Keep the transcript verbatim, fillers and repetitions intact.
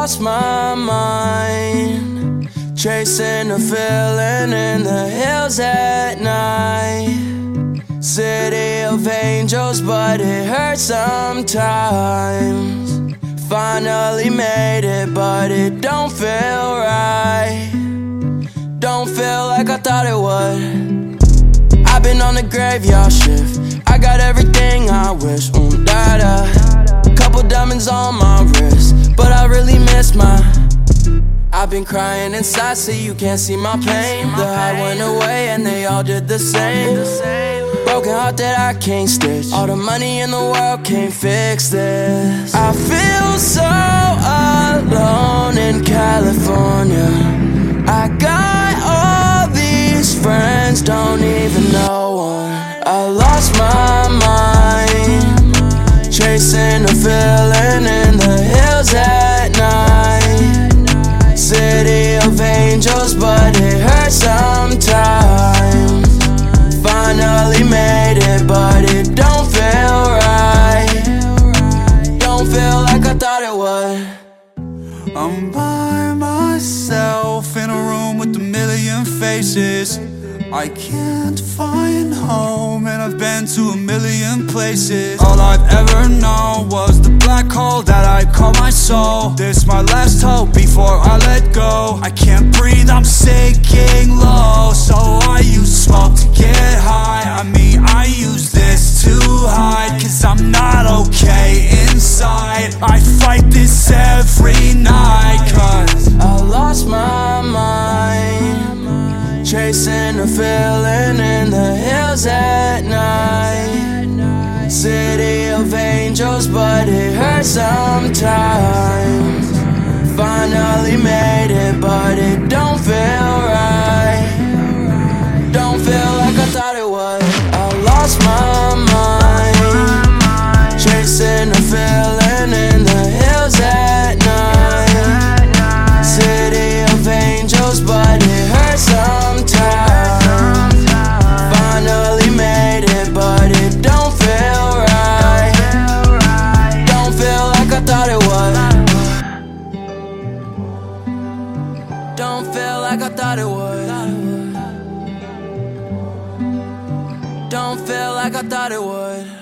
lost my mind, chasing a feeling in the hills at night. City of angels, but it hurts sometimes. Finally made it, but it don't feel right. Don't feel like I thought it would. I've been on the graveyard shift, I got everything I wish. Um, da da. Couple diamonds on my wrist, but I really miss my. I've been crying inside, so you can't see my pain. The high went away and they all did the same. Broken heart that I can't stitch. All the money in the world can't fix this. I feel so alone in California. I got all these friends, don't even know one. I lost my mind, chasing a feeling in the hills at night. City of angels, but it hurts sometimes. Finally made it, but it don't feel right. Don't feel like I thought it would. I'm by myself in a room with a million faces. I can't find home and I've been to a million places. All I've ever known was the black hole that I call my soul. This my last hope before I let go. I can't breathe, I'm sinking low, so I use smoke to get high. I mean, I use this to hide, cause I'm not okay inside. I fight this every night, cause I lost my mind, chasing a feeling in the hills at night. City of angels, but it hurts sometimes. Finally made it, but it don't feel right. Don't feel like I thought it would. I lost my mind, chasing a feeling in the hills at night. City of angels, but it hurts sometimes. Finally made it, but it don't feel right. Don't feel like I thought it would. Don't feel like I thought it would. Don't feel like I thought it would.